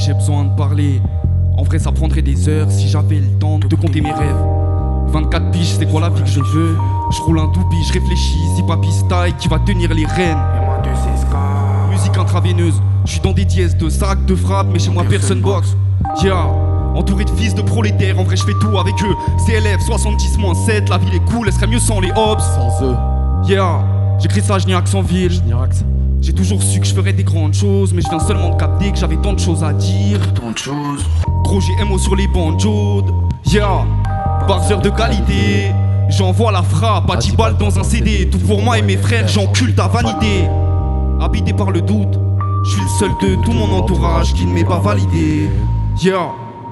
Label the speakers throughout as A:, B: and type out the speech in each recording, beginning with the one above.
A: j'ai besoin de parler. En vrai ça prendrait des heures si j'avais le temps de compter mes rêves. 24 piges, c'est quoi la vie que je veux? Je roule un doubi, je réfléchis, si papy style qui va tenir les rênes. Musique intraveineuse, je suis dans des dièses de sacs, de frappe, mais chez moi personne boxe. Yeah, entouré de fils de prolétaires, en vrai je fais tout avec eux. CLF 70-7, la ville est cool, elle serait mieux sans les hops.
B: Sans eux.
A: Yeah, j'écris ça, je n'y accent ville. J'ai toujours su que je ferais des grandes choses, mais je viens seulement de capter que j'avais tant de choses à dire.
C: Tant de choses.
A: Gros j'ai MO sur les banjos. Yeah, barzeur de qualité. J'envoie la frappe à 10 balles dans un CD. Tout pour moi et mes frères, j'encule ta vanité. Habité par le doute, je suis le seul de tout mon entourage qui ne m'est pas validé. Yeah.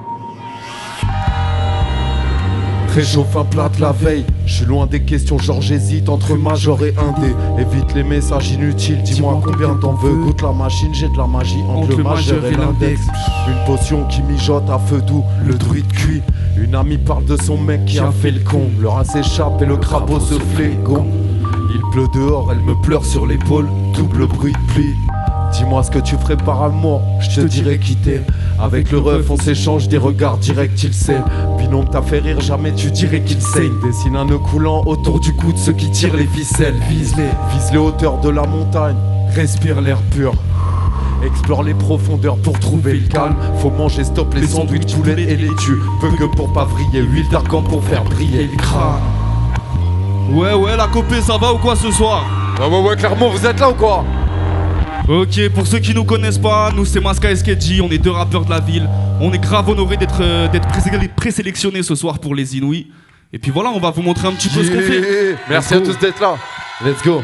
B: Réchauffe un plat de la veille, je suis loin des questions, genre j'hésite entre major et indé. Évite les messages inutiles, dis-moi combien t'en veux. Goûte la machine, j'ai de la magie entre le majeur et l'index. Une potion qui mijote à feu doux, le druide cuit. Une amie parle de son mec qui a fait le con. Le rat s'échappe et le crapaud se flégon. Il pleut dehors, elle me pleure sur l'épaule, double bruit de pluie. Dis-moi ce que tu ferais par amour, je te dirais quitter. Avec le ref on s'échange des regards directs, il sait. Binôme t'a fait rire, jamais tu dirais qu'il saigne. Dessine un nœud coulant autour du cou de ceux qui tirent les ficelles. Vise les hauteurs de la montagne, respire l'air pur. Explore les profondeurs pour trouver le calme. Faut manger stop les sandwichs, poulet et laitue. Peu que pour pas vriller, huile d'argan pour faire briller le crâne.
A: Ouais, la copée, ça va ou quoi ce soir?
B: Ouais, clairement, vous êtes là ou quoi?
A: Ok, pour ceux qui nous connaissent pas, nous c'est Maska et Skedji, on est deux rappeurs de la ville. On est grave honorés d'être présélectionnés ce soir pour les Inouïs. Et puis voilà, on va vous montrer un petit peu ce qu'on fait.
B: Merci à tous d'être là. Let's go.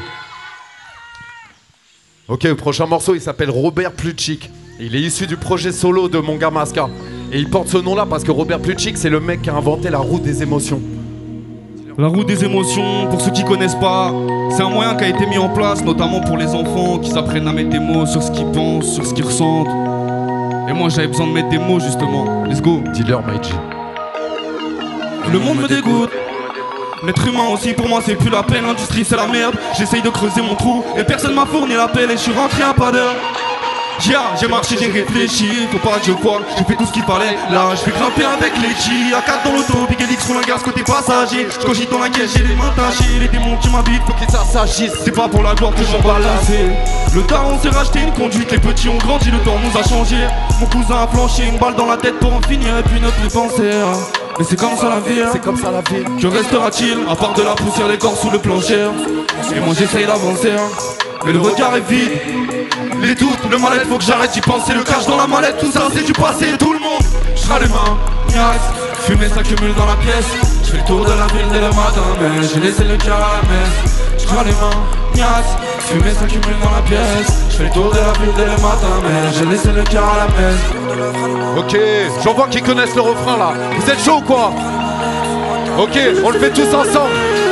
B: Ok, le prochain morceau il s'appelle Robert Plutchik. Il est issu du projet solo de mon gars Maska. Et il porte ce nom là parce que Robert Plutchik c'est le mec qui a inventé la roue des émotions.
A: La roue des émotions, pour ceux qui connaissent pas, c'est un moyen qui a été mis en place notamment pour les enfants qui s'apprennent à mettre des mots sur ce qu'ils pensent, sur ce qu'ils ressentent. Et moi j'avais besoin de mettre des mots justement. Let's go.
B: Dealer Maiji.
A: Le monde me dégoûte. L'être humain aussi pour moi c'est plus la peine, l'industrie c'est la merde. J'essaye de creuser mon trou et personne m'a fourni la pelle et je suis rentré à pas d'heure. J'ai marché, j'ai réfléchi, faut pas que je voile, j'ai fait tout ce qu'il fallait. Là je vais grimper avec les G, à 4 dans l'auto, Big Elix roule un gaz côté passager. Je cogite dans la caisse, j'ai les mains tachées, les démons qui m'habitent, faut que ça s'agisse. C'est pas pour la gloire que j'en balancé. Le daron s'est racheté une conduite, les petits ont grandi, le temps nous a changé. Mon cousin a flanché, une balle dans la tête pour en finir et puis ne plus penser. Mais c'est comme ça la vie,
B: c'est comme ça la vie.
A: Que restera-t-il, à part de la poussière, les corps sous le plancher. Et moi j'essaye d'avancer, mais le regard est vide. Les doutes, le mal-être, faut que j'arrête d'y penser. Le cash dans la mallette, tout ça c'est du passé. Tout le monde, je râle les mains, niasse. Fumée s'accumule dans la pièce. Je fais le tour de la ville dès le matin, mais j'ai laissé le cœur à la messe. Je râle les mains, niasse. Fumée s'accumule dans la pièce. Je fais le tour de la ville dès le matin, mais j'ai laissé le cœur à la messe.
B: Ok, j'en vois qui connaissent le refrain là. Vous êtes chaud ou quoi? Ok, on le fait tous ensemble.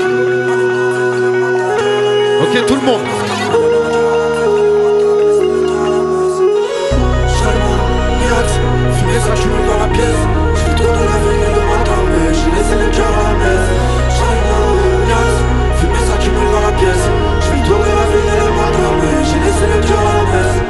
B: Ok, tout le monde.
D: Ça je me dans la pièce, je fais le tour de la ville et le matin, mais j'ai laissé le cœur à la messe. Fumer ça qui me dans la pièce, je fais le tour de la ville et le matin, mais j'ai laissé le cœur à la messe.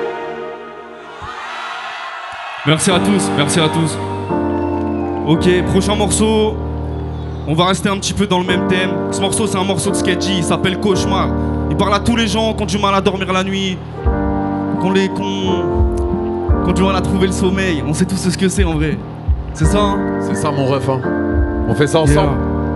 A: Merci à tous, merci à tous. Ok, prochain morceau. On va rester un petit peu dans le même thème. Ce morceau c'est un morceau de Skedji, il s'appelle Cauchemar. Il parle à tous les gens qui ont du mal à dormir la nuit, quand tu vas trouver le sommeil. On sait tous ce que c'est en vrai. C'est ça hein?
B: C'est ça mon ref hein. On fait ça ensemble.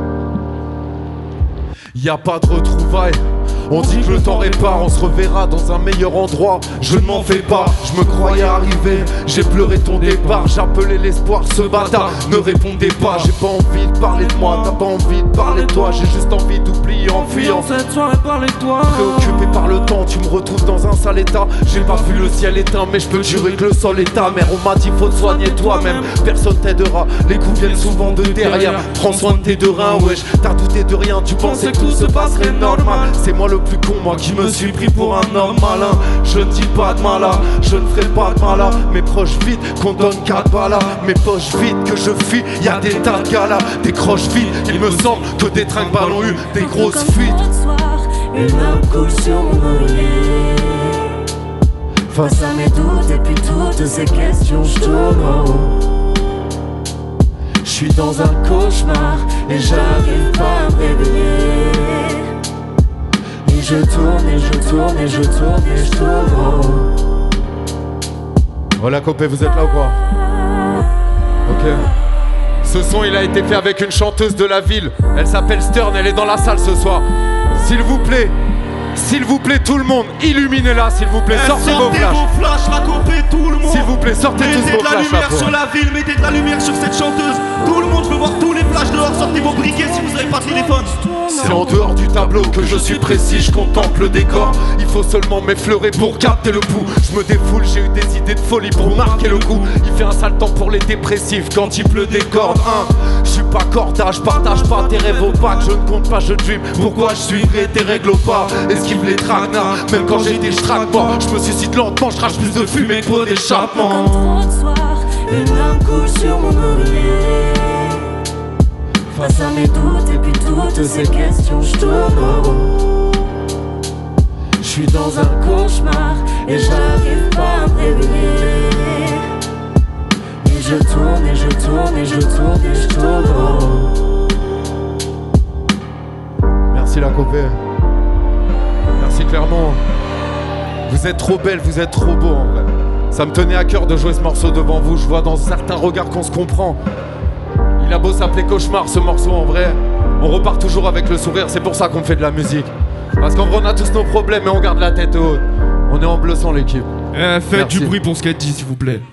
B: Y a pas de retrouvailles. On dit que le temps répare, on se reverra dans un meilleur endroit. Je ne m'en fais pas, je me croyais arriver. J'ai pleuré ton départ, j'appelais l'espoir, ce bâtard ne répondait pas. J'ai pas envie de parler de moi, t'as pas envie de parler de toi. J'ai juste envie d'oublier en fuyant
A: cette soirée, parler de toi.
B: Préoccupé par le temps, tu me retrouves dans un sale état. J'ai pas vu le ciel éteint, mais je peux jurer que le sol est ta mère. On m'a dit faut te soigner toi-même, personne t'aidera. Les coups viennent souvent de derrière. Prends soin de tes deux reins, wesh. T'as douté de rien, tu pensais que tout se passerait normal. C'est moi le plus con, moi qui me suis pris pour un homme malin. Je ne dis pas de malin, je ne ferai pas de malin. Mes proches vides, qu'on donne 4 balles. Mes poches vides, que je fuis, y'a des tas de gars là. Des croches vides, il me semble que des trinques-balles ont eu des grosses fuites.
D: Une larme coule sur mon oreiller. Face à mes doutes et puis toutes ces questions, je tourne en haut. Je suis dans un cauchemar et j'arrive pas à me réveiller. Et je tourne et je tourne et je tourne et je tourne en haut.
B: Voilà, Copé, vous êtes là ou quoi? Ok. Ce son, il a été fait avec une chanteuse de la ville. Elle s'appelle Stern, elle est dans la salle ce soir. S'il vous plaît, tout le monde, illuminez-la, s'il vous plaît, sortez vos
A: flashs, la Copé, tout le monde.
B: S'il vous plaît, sortez tous vos flashs.
A: Mettez de la lumière sur la ville, mettez de la lumière sur cette chanteuse. Tout le monde, je veux voir tous les flashs dehors, sortez vos briquets si vous avez pas de téléphone.
B: C'est en dehors du tableau que je suis précis, je contemple le décor. Il faut seulement m'effleurer pour capter le pouls. Je me défoule, j'ai eu des idées de folie pour marquer le coup. Il fait un sale temps pour les dépressifs quand il pleut des cordes. Je suis pas corda, je partage pas tes rêves opaques. Je ne compte pas, je dream. Pourquoi je suivrai tes règles au pas? Esquive les traquenards, même quand j'étais je traque pas. Je me suicide lentement, je crache plus de fumée que trop d'échappement.
D: Comme trop de soir, une larme coule sur mon oreiller. Face à mes doutes et puis toutes ces questions, je tourne en haut. Je suis dans un cauchemar et j'arrive pas à me réveiller. Et je tourne et je tourne et je tourne et je tourne en haut.
B: Merci la Copé. Merci Clermont. Vous êtes trop belle, vous êtes trop beau en vrai. Ça me tenait à cœur de jouer ce morceau devant vous. Je vois dans certains regards qu'on se comprend. Il a beau s'appeler Cauchemar ce morceau, en vrai on repart toujours avec le sourire. C'est pour ça qu'on fait de la musique. Parce qu'en vrai on a tous nos problèmes et on garde la tête haute. On est en bleu sans l'équipe.
A: Faites du bruit pour Sketchy s'il vous plaît.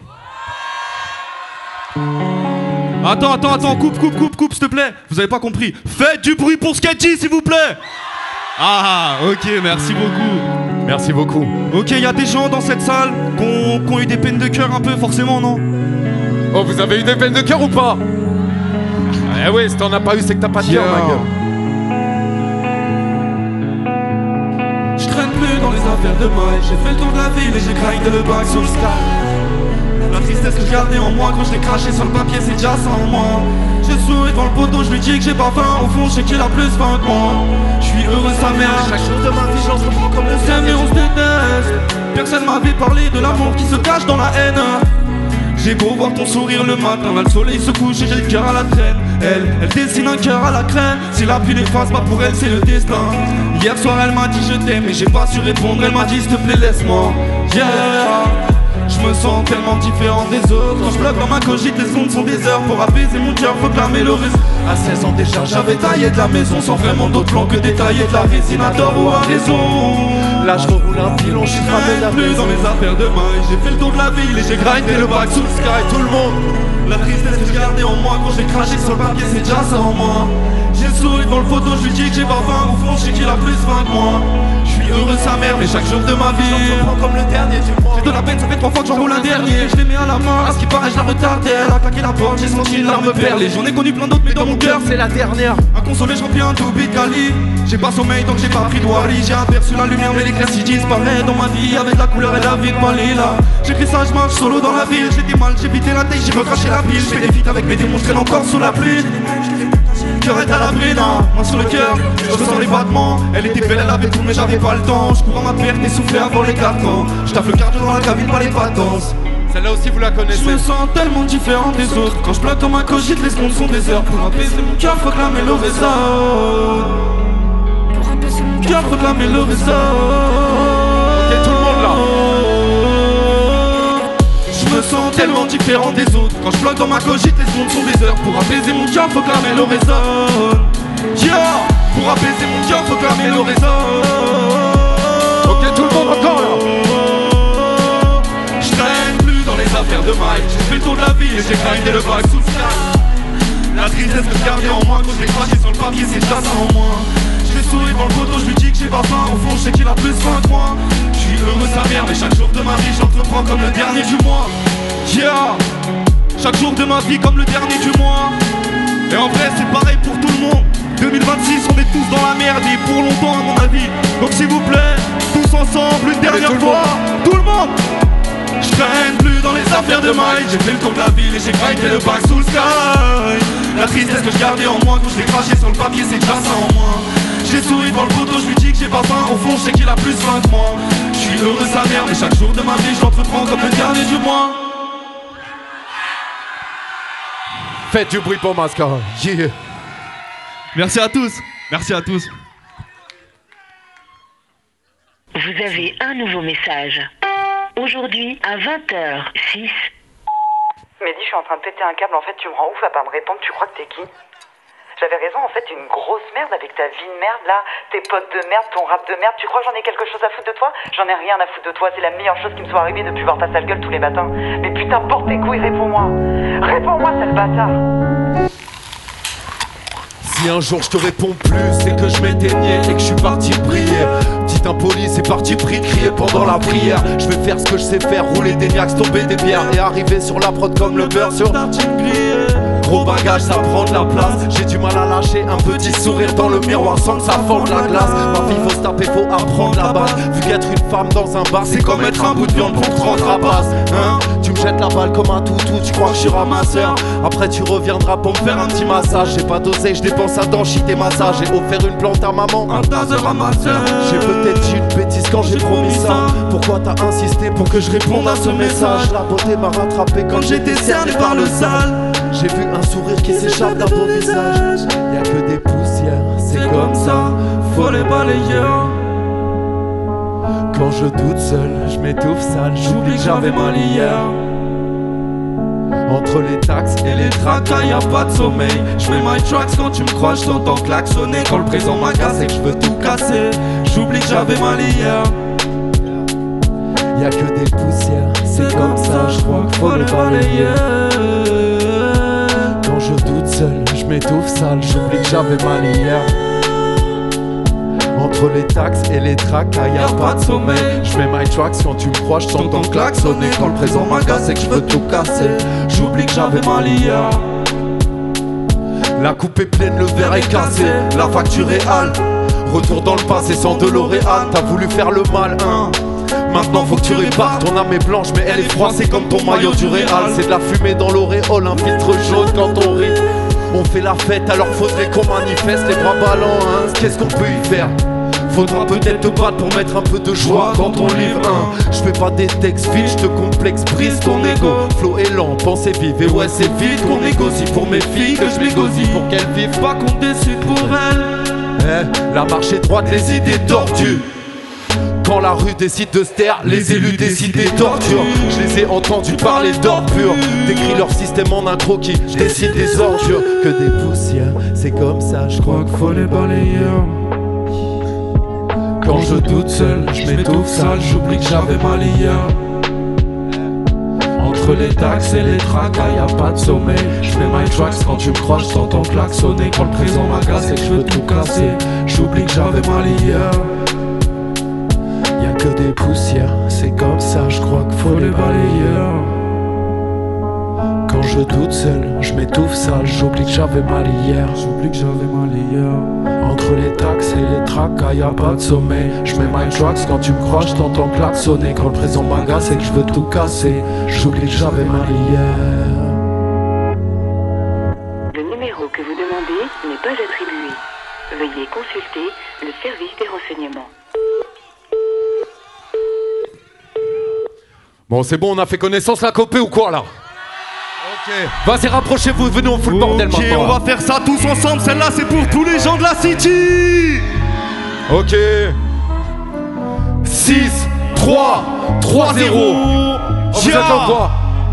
A: Attends, coupe s'il te plaît. Vous avez pas compris. Faites du bruit pour Sketchy s'il vous plaît. Ah ok, merci beaucoup.
B: Merci beaucoup.
A: Ok, il y a des gens dans cette salle qui ont eu des peines de cœur un peu forcément, non?
B: Oh, vous avez eu des peines de cœur ou pas? Eh oui, si t'en as pas eu, c'est que t'as pas de cœur, ma gueule.
A: Je traîne plus dans les affaires de maille. J'ai fait le tour de la ville et j'ai grindé le bac sur le sky. La tristesse que je gardais en moi quand je l'ai craché sur le papier, c'est déjà ça en moi. Je souris devant le poteau, je lui dis que j'ai pas faim. Au fond, je sais qu'il a plus faim que moi. Je suis heureux, sa mère. Chaque jour de ma vie, j'entreprends comme le sème et on se déteste. Personne m'avait parlé de l'amour qui se cache dans la haine. J'ai beau voir ton sourire le matin, là le soleil se couche et j'ai le cœur à la traîne. Elle dessine un cœur à la crème. Si la pluie l'efface, bah pour elle c'est le destin. Hier soir elle m'a dit je t'aime et j'ai pas su répondre. Elle m'a dit s'il te plaît laisse-moi. Yeah. Je me sens tellement différent des autres. Quand je bloque dans ma cogite, les ondes sont des heures. Pour apaiser mon cœur, faut clamer le risque. À 16 ans déjà, j'avais taillé de la maison sans vraiment d'autres plans que détailler de la résine à tort ou à raison. Là je reroule un pilon, je suis cramé la plus dans mes affaires de maille. J'ai fait le tour de la ville et j'ai grindé le bac sous le sky. Tout le monde, la tristesse que je gardais en moi quand j'ai craché sur le papier, c'est déjà ça en moi. J'ai le sourire dans le photo, je lui dis que j'ai pas faim. Au fond, je sais qu'il a plus faim que moi. Je suis heureux sa mère, mais chaque jour de ma vie j'entreprends comme le dernier du mois. J'ai de la peine, ça fait 3 fois que j'enroule un dernier. Je l'ai mis à la main, à ce qui paraît je la retardais. Elle a claqué la porte, j'ai senti une larme perler. J'en ai connu plein d'autres, mais dans mon cœur c'est la dernière. Inconsolé, je remplis un tout bit Cali. J'ai pas sommeil donc j'ai pas pris de Wally. J'ai aperçu la lumière, mais l'éclaircie disparaît dans ma vie. Avec la couleur et la vie de Malila. J'écris ça, je marche solo dans la ville. J'ai mal, j'ai vidé la tête, j'ai recraché la pile. Je fais des feats avec mes démons, je traîne encore sous la pluie. Le cœur est à l'abri, non, main sur le cœur, je ressens les battements. Elle était belle, elle avait tout, mais j'avais pas le temps. Je cours à ma perte, essoufflé avant les cartons. Je taffe le cardio dans la cabine, pas les patences.
B: Celle-là aussi vous la connaissez.
A: Je me sens tellement différent des autres. Quand je bloque dans ma cogite, les secondes sont des heures. Pour apaiser mon cœur, faut clamer le réseau. Pour apaiser mon cœur, faut clamer le réseau.
B: Ok, tout le monde là.
A: Je me sens tellement différent des autres. Quand je bloque dans ma cogite, les secondes sont des heures. Pour apaiser mon cœur, faut clamer le réseau. Yeah. Pour apaiser mon cœur, faut clamer le réseau.
B: Ok, tout le monde encore là.
A: Je traîne plus dans les affaires de maille. J'ai fait le tour de la ville et j'ai grindé le bac sous le sky. La tristesse que je gardais en moi quand je l'ai craché sur le papier, c'est déjà ça en moi. Je l'ai souri dans le photo, je lui dis que j'ai pas faim. Au fond, je sais qu'il a plus faim que moi. Je suis heureux sa mère, mais chaque jour de ma vie, j'entreprends comme le dernier du mois. Yeah. Chaque jour de ma vie comme le dernier du mois. Et en vrai, c'est pareil pour tout le monde. 2026, on est tous dans la merde et pour longtemps à mon avis. Donc s'il vous plaît, tous ensemble une dernière fois. Tout le monde. Je traîne plus dans les affaires de maille. J'ai fait le tour de la ville et j'ai grindé le bac sous le sky. La tristesse que je gardais en moi quand je l'ai craché sur le papier, c'est déjà ça en moi. J'ai souri devant le photo, je lui dis que j'ai pas faim. Au fond je sais qu'il a plus faim que moi. Je suis heureux sa mère, mais chaque jour de ma vie je l'entreprends comme le dernier du mois.
B: Faites du bruit pour Mascara. Yeah.
A: Merci à tous. Merci à tous.
C: Vous avez un nouveau message. Aujourd'hui à 20h06.
E: Mehdi, je suis en train de péter un câble, en fait tu me rends ouf à pas me répondre, tu crois que t'es qui? J'avais raison, en fait t'es une grosse merde avec ta vie de merde là, tes potes de merde, ton rap de merde, tu crois que j'en ai quelque chose à foutre de toi? J'en ai rien à foutre de toi, c'est la meilleure chose qui me soit arrivée depuis voir ta sale gueule tous les matins. Mais putain, porte tes couilles, réponds-moi. Réponds-moi, sale bâtard.
B: Si un jour je te réponds plus, c'est que je m'éteignais et que je suis parti prier. Petit impoli, c'est parti pris de crier pendant la prière. Je vais faire ce que je sais faire, rouler des niaques, tomber des bières et arriver sur la prod comme le beurre sur tartine grillée. Gros bagage, ça prend de la place. J'ai du mal à lâcher un petit sourire dans le miroir sans que ça fende la glace. Ma fille, faut se taper, faut apprendre la base. Vu qu'être une femme dans un bar, c'est comme être un bout de viande pour te rendre à base. Hein? Tu me jettes la balle comme un toutou, tu crois que je suis ramasseur. Après tu reviendras pour me faire un petit massage. J'ai pas dosé, je dépense à dents, shit et massage. J'ai offert une plante à maman,
A: un taser à ma soeur.
B: J'ai peut-être dit une bêtise quand j'ai promis ça. Pourquoi t'as insisté pour que je réponde à ce message? La beauté m'a rattrapé quand j'étais cerné par le sale. J'ai vu un sourire qui s'échappe d'un beau visage. Y'a que des poussières, c'est comme ça, faut les balayer. Quand je doute seul, je m'étouffe sale, j'oublie que j'avais mal hier. Entre les taxes et les tracas, y'a pas de sommeil. J'mets my tracks quand tu me crois, j't'entends klaxonner. Quand le présent m'agace et que j'veux tout casser, j'oublie que j'avais mal hier. Y'a que des poussières, c'est comme ça, j'crois qu'il faut les balayer. Quand je doute seul, je m'étouffe sale, j'oublie que j'avais mal hier. Entre les taxes et les tracas, y'a pas de sommeil. J'mets my tracks quand tu me crois, j't'entends klaxonner. Quand le présent m'agace et que j'veux tout casser, j'oublie que j'avais mal hier. La coupe est pleine, le verre est cassé, la facture est halte. Retour dans le passé sans de l'Oréal, t'as voulu faire le mal, hein. Maintenant faut que tu répares, ton âme est blanche mais elle est froissée comme ton maillot du Real. C'est de la fumée dans l'auréole, un filtre jaune quand on rit. On fait la fête alors faudrait qu'on manifeste les bras ballants, hein. Qu'est-ce qu'on peut y faire? Faudra peut-être te battre pour mettre un peu de joie dans ton livre, hein. Je fais pas des textes vides, je te complexe, brise ton ego. Flow est lent, pensée vive, et ouais c'est vite qu'on négocie pour mes filles, que je m'égosille pour qu'elles vivent, pas qu'on décide pour elles. La marche est droite, les idées tordues. Quand la rue décide de se taire, les élus décident des tortures. Je les ai entendus parler d'or pur, décrit leur système en un croquis, je décide des ordures. Que des poussières, c'est comme ça, je crois qu'il faut les balayer. Quand je doute seul, je m'étouffe sale, j'oublie que j'avais mal hier. Entre les taxes et les tracas, y'a pas de sommeil. J'mets my tracks quand tu me crois, j't'entends klaxonner. Quand le présent m'agace et que j'veux tout casser, j'oublie que j'avais mal hier. Y'a que des poussières, c'est comme ça, je crois qu'il faut les balayer. Quand je doute seul, je m'étouffe sale, j'oublie que j'avais mal hier. J'oublie que j'avais mal hier. Entre les taxes et les tracas, y'a pas de sommeil. J'mets my tracks quand tu me crois, j't'entends klaxonner. Quand le présent m'agace et que j'veux tout casser, j'oublie que j'avais mal hier.
C: Le numéro que vous demandez n'est pas attribué. Veuillez consulter le service des renseignements.
B: Bon c'est bon, on a fait connaissance la copée ou quoi là? Ok. Vas-y rapprochez-vous, venez on fout le bordel maintenant.
A: On va faire ça tous ensemble, celle-là c'est pour tous les gens de la city.
B: Ok. 6, 3, 3, 0. Vous êtes en quoi?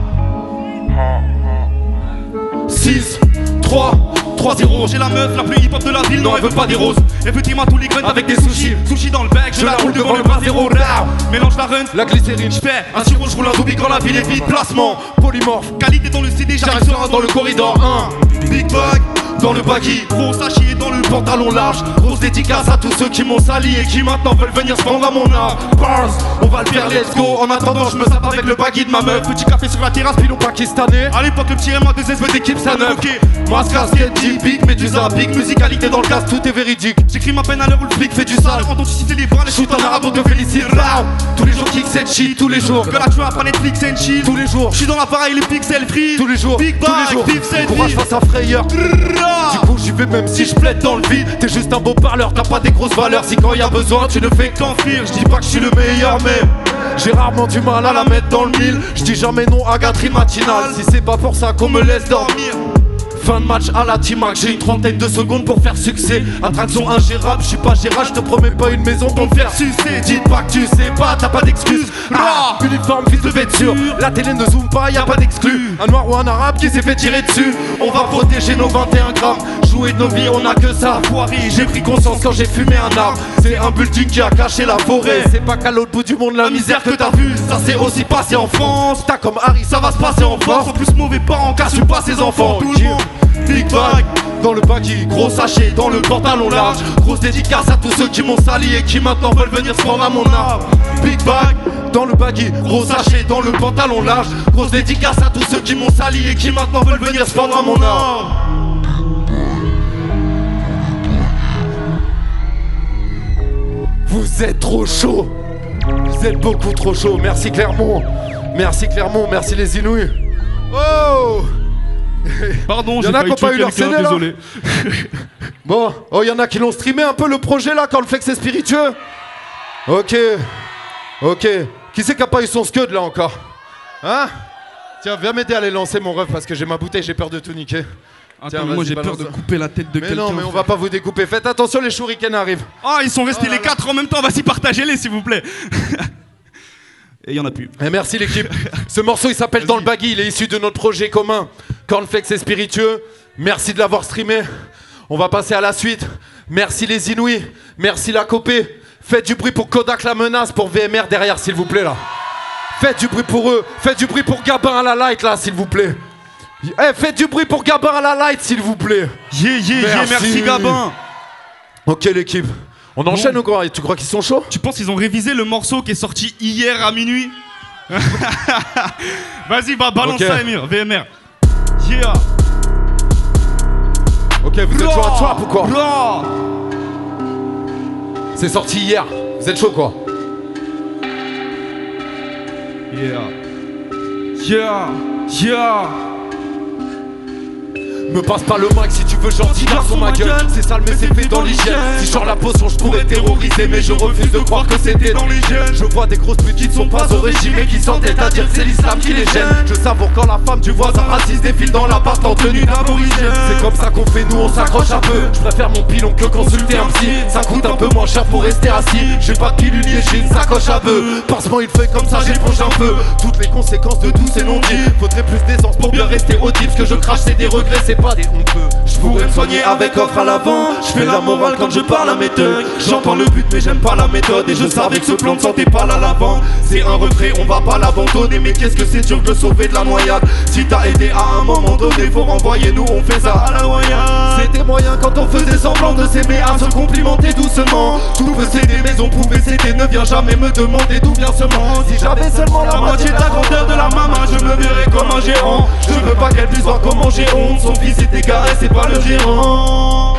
A: 6, 3, 3-0. J'ai la meuf la plus hip-hop de la ville, non elle veut pas des roses. Elle veut tirer tous les graines avec des sushis. Sushi dans le bec, je la roule devant le bas zéro. Mélange la run,
B: la glycérine.
A: J'fais un sirop, je roule un double quand la ville est vide. Placement,
B: polymorphe,
A: qualité dans le CD, j'arrive serein dans le corridor 1. Big bag dans le baggy, gros sachet dans le pantalon large. Grosse dédicace à tous ceux qui m'ont sali et qui maintenant veulent venir se vendre à mon art. Bars, on va le faire, let's go. En attendant, je me sape avec le baggy de ma meuf. Petit café sur la terrasse, pilon pakistanais. À l'époque, le petit M1 2 S veut d'équipe, ça neuf. Masque, casquette, deep, big, médusa, big. Musicalité dans le casque, tout est véridique. J'écris ma peine à l'heure où le flic fait du sale. Quand on suscite les bras, les shoot en arabe, on te félicite. Tous les jours, kick cette shit, tous les jours. Que la tu as pas Netflix and chill.
B: Tous les jours,
A: j'suis dans l'appareil, les pixels free.
B: Tous les jours,
A: Big
B: tous les jours.
A: Bag,
B: Courage face à frayeur. Du coup j'y vais même si je plaide dans le vide. T'es juste un beau parleur, t'as pas des grosses valeurs. Si quand y a besoin tu ne fais qu'enfuir. Je dis pas que je suis le meilleur mais j'ai rarement du mal à la mettre dans le mille. Je dis jamais non à gâterie matinale. Si c'est pas pour ça qu'on me laisse dormir. Fin de match à la Timac, j'ai une trentaine de secondes pour faire succès. Attraction ingérable, je suis pas gérable, je te promets pas une maison pour me faire sucer. Dites pas que tu sais pas, t'as pas d'excuses. Uniforme, fils de vêture, la télé ne zoome pas, y'a pas d'exclus. Un noir ou un arabe qui s'est fait tirer dessus. On va protéger nos 21 grammes. Jouer de nos vies, on a que ça. Voirie, j'ai pris conscience quand j'ai fumé un arbre. C'est un building qui a caché la forêt. C'est pas qu'à l'autre bout du monde la misère que t'as vue. Ça s'est aussi passé en France. T'as comme Harry, ça va se passer en France. En plus mauvais parents cassent pas ses enfants. Tout le monde. Big bag dans le baggy, gros sachet dans le pantalon large. Grosse dédicace à tous ceux qui m'ont sali et qui maintenant veulent venir se prendre à mon arbre. Big bag dans le baggy, gros sachet dans le pantalon large. Grosse dédicace à tous ceux qui m'ont sali et qui maintenant veulent venir se prendre à mon arbre. Vous êtes trop chaud. Vous êtes beaucoup trop chaud. Merci Clermont. Merci Clermont, merci les Inouïs. Oh.
A: Pardon, j'ai pas eu quelqu'un, désolé.
B: Bon, oh, y en a qui l'ont streamé un peu le projet là quand le fait que c'est spiritueux. Ok, ok. Qui c'est qui a pas eu son scud là encore? Hein? Tiens, viens m'aider à les lancer mon ref parce que j'ai ma bouteille, j'ai peur de tout niquer.
A: Tiens, moi j'ai peur de couper la tête de quelqu'un.
B: Mais non, mais on va pas vous découper. Faites attention, les shurikens arrivent.
A: Ah, ils sont restés les 4 en même temps, vas-y partagez-les s'il vous plaît. Et il y en a plus.
B: Et merci l'équipe. Ce morceau il s'appelle Dans le Baggy, il est issu de notre projet commun. Cornflakes et spiritueux. Merci de l'avoir streamé. On va passer à la suite. Merci les Inouïs. Merci la copée. Faites du bruit pour Kodak la menace, pour VMR derrière s'il vous plaît là. Faites du bruit pour eux. Faites du bruit pour Gabin à la light là s'il vous plaît. Eh, faites du bruit pour Gabin à la light s'il vous plaît.
A: Merci Gabin.
B: Ok l'équipe. On enchaîne ou quoi? Tu crois qu'ils sont chauds?
A: Tu penses qu'ils ont révisé le morceau qui est sorti hier à minuit? Vas-y, balance ça Emir, VMR. Yeah.
B: Ok, vous êtes chaud à trap ou quoi? C'est sorti hier, vous êtes chaud quoi? Yeah. Me passe pas le mic si tu veux gentil garçon ma gueule. C'est sale mais c'est fait dans l'hygiène. Si je sors la potion je pourrais terroriser. Mais je refuse de croire que c'était dans l'hygiène. Je vois des grosses putes qui ne sont pas au régime et qui s'entêtent à dire que c'est l'islam qui les gêne. Je savoure quand la femme du voisin raciste défile dans l'appart en tenue d'aborigène. C'est comme ça qu'on fait nous, on s'accroche un peu. Je préfère mon pilon que consulter un psy. Ça coûte un peu moins cher pour rester assis. J'ai pas de pilule et j'ai une sacoche à bœuf. Pansement il fait comme ça j'éponge un peu toutes les conséquences de tous ces non-dits. Faudrait plus d'aisance pour bien rester audible. Ce que je crache c'est des regrets, c'est pas des honteux. Je pourrais me soigner avec offre à l'avant. Je fais la morale quand je parle à méthode. J'entends le but mais j'aime pas la méthode. Et je savais que ce plan de santé pas la lavande. C'est un retrait, on va pas l'abandonner. Mais qu'est-ce que c'est dur de le sauver de la noyade. Si t'as aidé à un moment donné, faut renvoyer, nous on fait ça à la noyade. C'était moyen quand on faisait semblant de s'aimer, à se complimenter doucement. Tout peut céder mais on pouvait céder. Ne viens jamais me demander d'où vient ce manque. Si j'avais seulement la moitié de la grandeur de la maman, je me verrais comme un géant. Je veux pas qu'elle puisse voir comment j'ai honte. Son fils est égaré, c'est pas le gérant.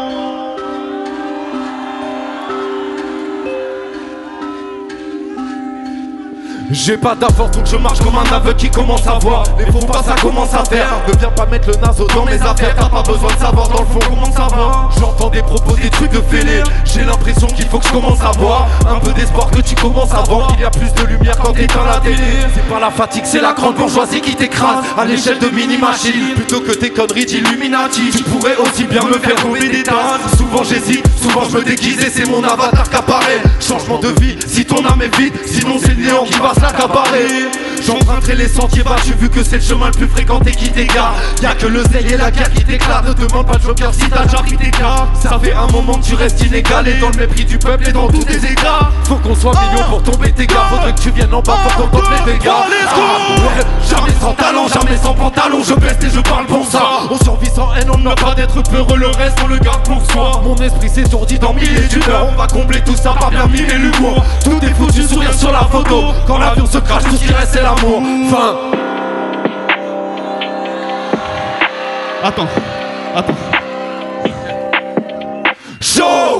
B: J'ai pas d'infortune, je marche comme un aveugle qui commence à voir. Les faux pas ça commence à faire. Ne viens pas mettre le naseau dans mes affaires. T'as pas besoin de savoir dans le fond comment ça va. J'entends des propos, des trucs de fêlés. J'ai l'impression qu'il faut que je commence à voir un peu d'espoir que tu commences à voir. Qu'il y a plus de lumière quand t'éteins la télé. C'est pas la fatigue, c'est la grande bourgeoisie qui t'écrase à l'échelle de mini-machine. Plutôt que tes conneries d'Illuminati. Tu pourrais aussi bien me faire tomber des tasses. Souvent j'hésite, souvent je me déguise et c'est mon avatar qui apparaît. Changement de vie, si ton âme est vide, sinon c'est le néant qui va s'accaparer. J'emprunterai les sentiers battus vu que c'est le chemin le plus fréquenté qui t'égare. Y'a que le zèle et la guerre qui t'éclate. Ne demande pas de joker si t'as déjà pris tes cas. Ça fait un moment que tu restes inégalé dans le mépris du peuple et dans tous tes états. Faut qu'on soit millions pour tomber tes gars. Faudrait que tu viennes en bas pour qu'on tombe les dégâts. Ouais, jamais sans talent, jamais sans pantalon. Je peste et je parle pour ça. On survit sans haine, on n'a pas d'être peureux. Le reste on le garde pour soi. Mon esprit s'étourdit dans mille et d'une heure. On va combler tout ça par bien mille et l'humour. Tout est foutu, sourire sur la photo. Quand l'avion se crache, tout ce qui reste c'est l'amour. Fin.
A: Attends.
B: Chaud.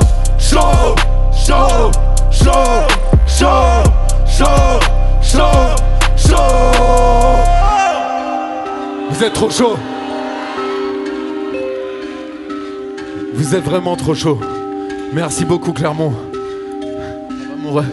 B: Vous êtes trop chaud. Vous êtes vraiment trop chaud. Merci beaucoup Clermont. Mon rêve.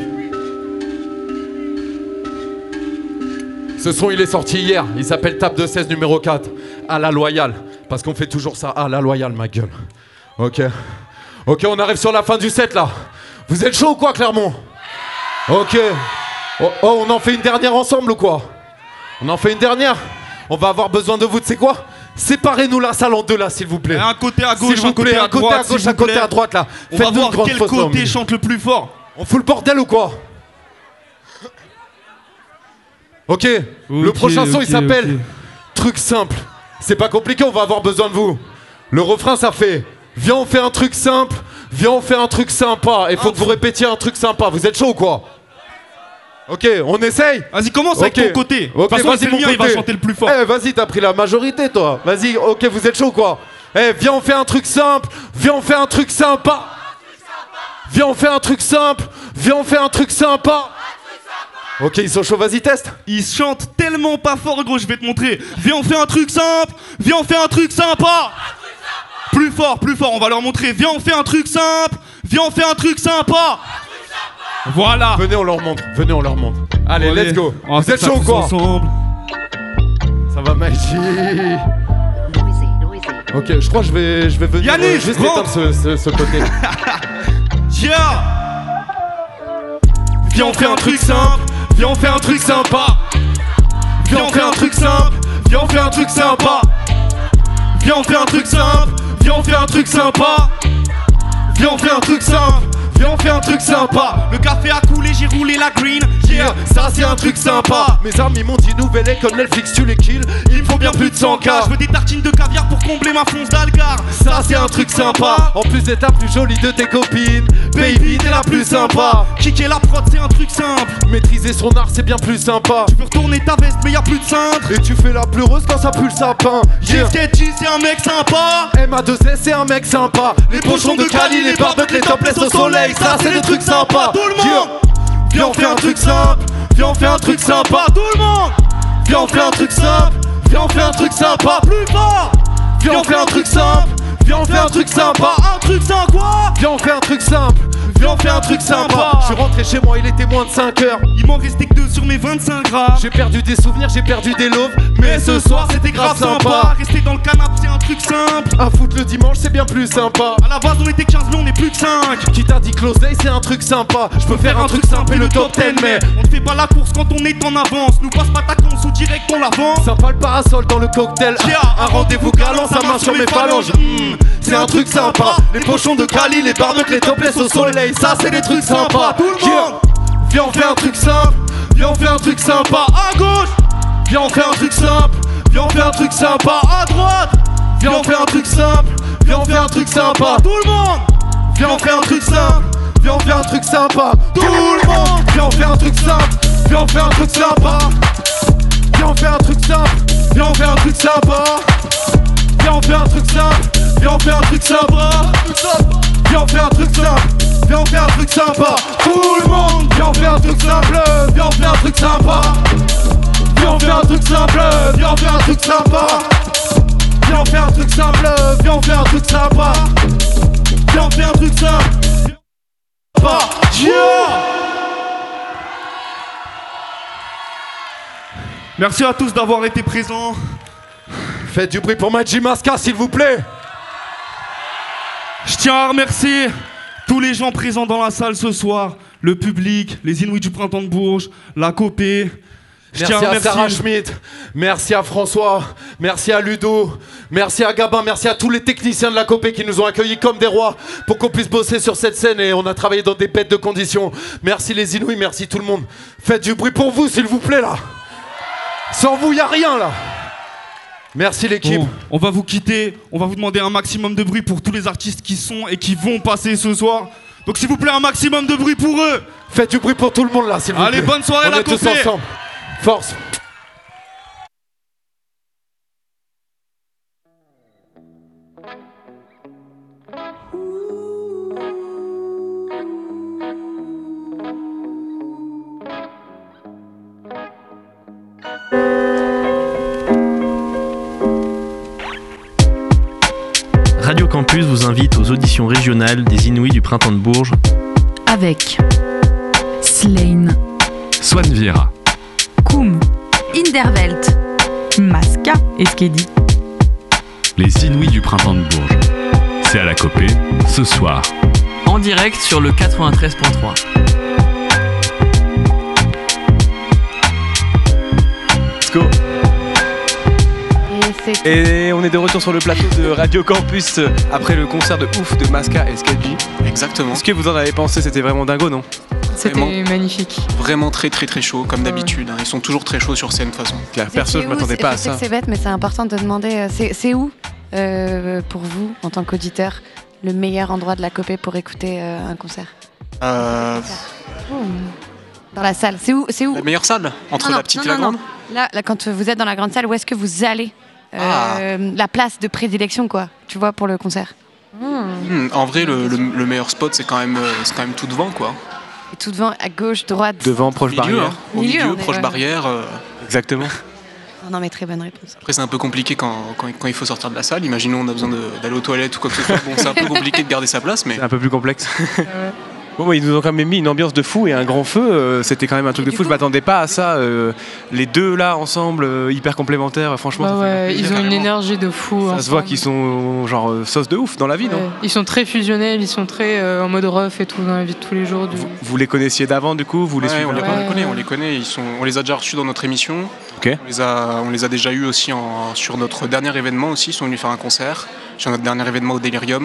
B: Ce son il est sorti hier. Il s'appelle Tape de 16 numéro 4. À la loyale. Parce qu'on fait toujours ça à la loyale, ma gueule. Ok. Ok, on arrive sur la fin du set là. Vous êtes chaud ou quoi Clermont? Ok. Oh, on en fait une dernière ensemble ou quoi? On en fait une dernière? On va avoir besoin de vous, tu sais quoi? Séparez-nous la salle en deux là, s'il vous plaît.
A: Un côté à gauche,
B: un côté à droite, un côté à droite là.
A: On va voir quel côté chante le plus fort.
B: On fout le bordel ou quoi? Ok, le prochain son il s'appelle Truc simple. C'est pas compliqué, on va avoir besoin de vous. Le refrain ça fait viens on fait un truc simple, viens on fait un truc sympa. Et faut que vous répétiez un truc sympa. Vous êtes chaud ou quoi? Ok, on essaye.
A: Vas-y, commence avec ton côté. De toute façon, c'est le mien, il va chanter le plus fort.
B: Eh, vas-y, t'as pris la majorité, toi. Vas-y, ok, vous êtes chaud ou quoi? Eh, viens, on fait un truc simple. Viens, on fait un truc sympa. Viens, on fait un truc simple. Viens, on fait un truc sympa. Ok, ils sont chauds, vas-y, teste.
A: Ils chantent tellement pas fort, gros, je vais te montrer. Viens, on fait un truc simple. Viens, on fait un truc sympa. Plus fort, on va leur montrer. Viens, on fait un truc simple. Viens, on fait un truc sympa. Voilà.
B: Venez, on leur montre. Venez, on leur montre. Allez, let's go. Vous êtes chaud ou quoi?
A: Ensemble.
B: Ça va, Maïchi. Ok, je crois que je vais venir
A: Yannis,
B: juste éteindre ce côté.
A: Yeah. Viens, on fait un truc simple. Viens, on fait un truc sympa. Viens, on fait un truc simple. Viens, on fait un truc sympa. Viens, on fait un truc simple. Viens, on fait un truc sympa. Viens, on fait un truc simple. Viens, on fait un truc sympa. Le café a coulé, j'ai roulé la green. Yeah, ça c'est un truc sympa.
B: Mes amis m'ont dit nouvelle école Netflix, tu les kills.
A: Il me faut bien plus de 100K. Je veux des tartines de caviar pour combler ma fonce d'algar. Ça c'est un truc sympa.
B: En plus d'être la plus jolie de tes copines, baby t'es la plus sympa.
A: Kicker la prod c'est un truc simple.
B: Maîtriser son art c'est bien plus sympa.
A: Tu peux retourner ta veste mais y'a plus de cintre.
B: Et tu fais la pleureuse quand ça pue le sapin.
A: Yeah. Sketchy c'est un mec sympa.
B: MA2S c'est un mec sympa. Les pochons de Cali, les barbecues, les topless au soleil. Ça c'est des trucs sympas.
A: Tout le monde. Viens on fait un truc simple. Viens on fait un truc sympa. Tout le monde. Viens on fait un truc simple. Viens on fait un truc sympa. Plus fort. Viens on fait un truc simple. Viens on fait un truc sympa. Un truc sans quoi?
B: Viens on fait un truc simple.
A: Viens on fait un truc sympa.
B: Je suis rentré chez moi, il était moins de 5 heures.
A: Il m'en restait que 2 sur mes 25 grammes.
B: J'ai perdu des souvenirs, j'ai perdu des loaves.
A: Mais ce soir c'était grave sympa. Rester dans le canapé c'est un truc simple.
B: Un foot le dimanche c'est bien plus sympa.
A: À la base on était 15 mais on est plus que 5.
B: Qui t'a dit que l'oseille c'est un truc sympa. Je peux faire un truc simple et le top 10 mais
A: on ne fait pas la course quand on est en avance. Nous passe pas ta conce ou direct on l'avance.
B: Sympa le parasol dans le cocktail. Un rendez-vous galant, ça marche sur mes phalanges. C'est un truc sympa. Les pochons de Cali, les barbecues, les topless au soleil. Ça c'est des trucs sympas.
A: Tout le monde.
B: Viens on fait un truc simple.
A: Viens on fait un truc sympa. À gauche.
B: Viens on fait un truc simple.
A: Viens on fait un truc sympa. À droite.
B: Viens on fait un truc simple. Viens on fait un truc sympa.
A: Tout le monde.
B: Viens on fait un truc simple. Viens on fait un truc sympa.
A: Tout le monde.
B: Viens on fait un truc simple. Viens on fait un truc sympa. Viens on fait un truc simple. Viens on fait un truc sympa. Viens on fait un truc simple. Viens on fait un truc sympa. Viens on fait un truc simple. Viens on fait un truc sympa. Tout le monde. Viens on fait un truc simple. Viens on fait un truc sympa. Viens on fait un truc simple. Viens on fait un truc sympa. Viens on fait un truc simple. Viens on fait un truc sympa. Viens on fait un truc simple.
A: Merci à tous d'avoir été présents.
B: Faites du bruit pour Maji Masca s'il vous plaît.
A: Je tiens à remercier tous les gens présents dans la salle ce soir, le public, les Inouïs du Printemps de Bourges, la Copé.
B: Merci à Sarah Schmidt, merci à François, merci à Ludo, merci à Gabin, merci à tous les techniciens de la Copé qui nous ont accueillis comme des rois pour qu'on puisse bosser sur cette scène et on a travaillé dans des bêtes de conditions. Merci les Inouïs, merci tout le monde. Faites du bruit pour vous s'il vous plaît là. Sans vous, y a rien là. Merci l'équipe.
A: Bon, on va vous quitter, on va vous demander un maximum de bruit pour tous les artistes qui sont et qui vont passer ce soir. Donc s'il vous plaît, un maximum de bruit pour eux.
B: Faites du bruit pour tout le monde là, s'il vous plaît.
A: Allez, bonne soirée la Copé.
B: On est tous ensemble. Force.
F: Radio Campus vous invite aux auditions international des Inouïs du Printemps de Bourges.
G: Avec Slane,
H: Swan Vieira,
G: Koum, Inderwelt, Masca et Skedi.
H: les Inouïs du Printemps de Bourges. C'est à la Copée, ce soir.
I: En direct sur le 93.3.
J: Let's go. Et on est de retour sur le plateau de Radio Campus après le concert de ouf de Masca et Skedi.
K: Exactement.
J: Ce que vous en avez pensé, c'était vraiment dingo, non?
L: C'était magnifique.
K: Vraiment très très très chaud, comme d'habitude. Ils sont toujours très chauds sur scène de toute façon.
J: Perso, je m'attendais pas à ça.
M: C'est bête, mais c'est important de demander c'est où, pour vous, en tant qu'auditeur, le meilleur endroit de la Copée pour écouter un concert? Dans la salle. C'est où?
K: La meilleure salle? Entre la petite et la grande?
M: Là, quand vous êtes dans la grande salle, où est-ce que vous allez? La place de prédilection, quoi, tu vois, pour le concert.
K: En vrai, le meilleur spot, c'est quand même tout devant, quoi.
M: Et tout devant, à gauche, droite.
J: Devant, proche barrière.
K: Au milieu, proche barrière.
J: Exactement.
M: Non, mais très bonne réponse.
K: Après, c'est un peu compliqué quand il faut sortir de la salle. Imaginons on a besoin d'aller aux toilettes ou quoi que ce soit. Bon, c'est un peu compliqué de garder sa place, mais...
J: C'est un peu plus complexe. Bon, ils nous ont quand même mis une ambiance de fou et un grand feu. C'était quand même un truc de fou. Je m'attendais pas à ça. Les deux là ensemble, hyper complémentaires. Franchement,
L: ils ont une énergie de fou.
J: Ça se voit qu'ils sont genre sauce de ouf dans la vie, non?
L: Ils sont très fusionnels. Ils sont très en mode rough et tout dans la vie de tous les jours.
J: Vous les connaissiez d'avant, du coup? Vous les suivez?
K: On les connaît. On les a déjà reçus dans notre émission.
J: Okay.
K: On les a déjà eus aussi sur notre dernier événement aussi. Ils sont venus faire un concert sur notre dernier événement au Delirium.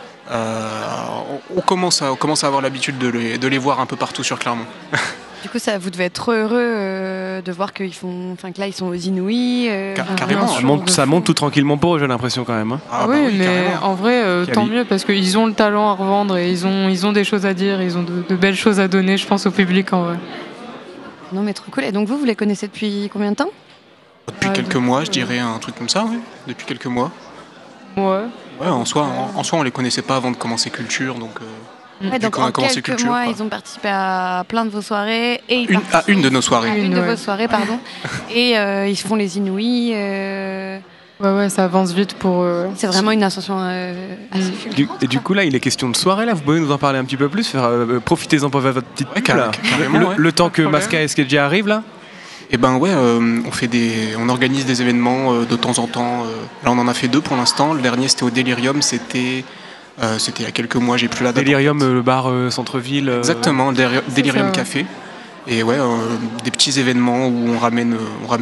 K: On commence à avoir l'habitude de les voir un peu partout sur Clermont.
M: Du coup, vous devez être trop heureux de voir que là ils sont aux Inouïs.
K: Carrément.
J: Ça monte tout tranquillement pour eux, j'ai l'impression quand même.
L: Oui, mais carrément. En vrai, tant mieux parce qu'ils ont le talent à revendre et ils ont des choses à dire, ils ont de belles choses à donner, je pense, au public en vrai.
M: Non, mais trop cool. Et donc vous les connaissez depuis combien de temps?
K: Depuis quelques mois, je dirais, un truc comme ça, oui. Depuis quelques mois.
L: Ouais.
K: Ouais, en soi, on les connaissait pas avant de commencer Culture, donc.
M: Donc en quelques mois, ils ont participé à plein de vos soirées et
K: une de nos soirées.
M: Une de vos soirées, pardon. Et ils font les Inouïs.
L: Ouais, ça avance vite pour eux.
M: C'est vraiment une ascension assez fulgurante.
J: Et du coup, là, il est question de soirée, là. Vous pouvez nous en parler un petit peu plus, profitez-en pour votre petite pub, là. Le temps que Masca et Skedi arrivent, là.
K: Eh ben ouais, on organise des événements de temps en temps. Là, on en a fait 2 pour l'instant. Le dernier, c'était au Delirium. C'était il y a quelques mois. J'ai plus la date.
J: Delirium, le bar centre-ville.
K: Exactement, Delirium Café. Et ouais, des petits événements où on ramène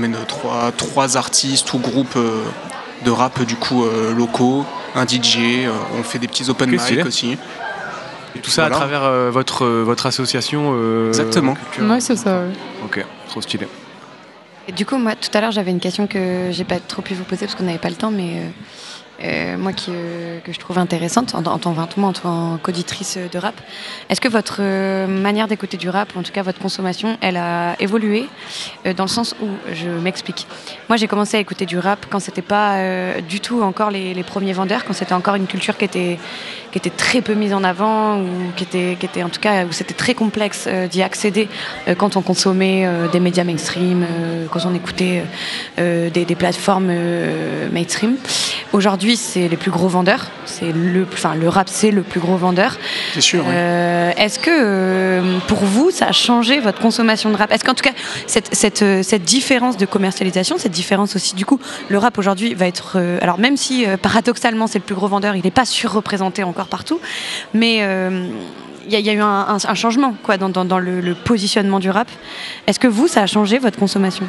K: 3 artistes ou groupes de rap du coup locaux, un DJ. On fait des petits open mic aussi.
J: Et tout ça à travers votre association.
K: Exactement.
L: Ouais, c'est ça. Ouais.
J: Ok, trop stylé.
M: Et du coup, moi, tout à l'heure, j'avais une question que j'ai pas trop pu vous poser parce qu'on n'avait pas le temps, mais moi que je trouve intéressante en tant qu'auditrice de rap. Est-ce que votre manière d'écouter du rap, ou en tout cas votre consommation, elle a évolué dans le sens où, je m'explique. Moi, j'ai commencé à écouter du rap quand c'était pas du tout encore les premiers vendeurs, quand c'était encore une culture qui était très peu mise en avant, ou qui était en tout cas où c'était très complexe d'y accéder quand on consommait des médias mainstream, quand on écoutait des plateformes mainstream. Aujourd'hui, c'est les plus gros vendeurs. Le rap, c'est le plus gros vendeur.
K: C'est sûr. Oui.
M: Est-ce que pour vous, ça a changé votre consommation de rap? Est-ce qu'en tout cas, cette différence de commercialisation, cette différence aussi, du coup, le rap aujourd'hui va être... alors même si paradoxalement, c'est le plus gros vendeur, il n'est pas surreprésenté encore partout, mais il y a eu un changement quoi, dans le positionnement du rap. Est-ce que vous, ça a changé votre consommation?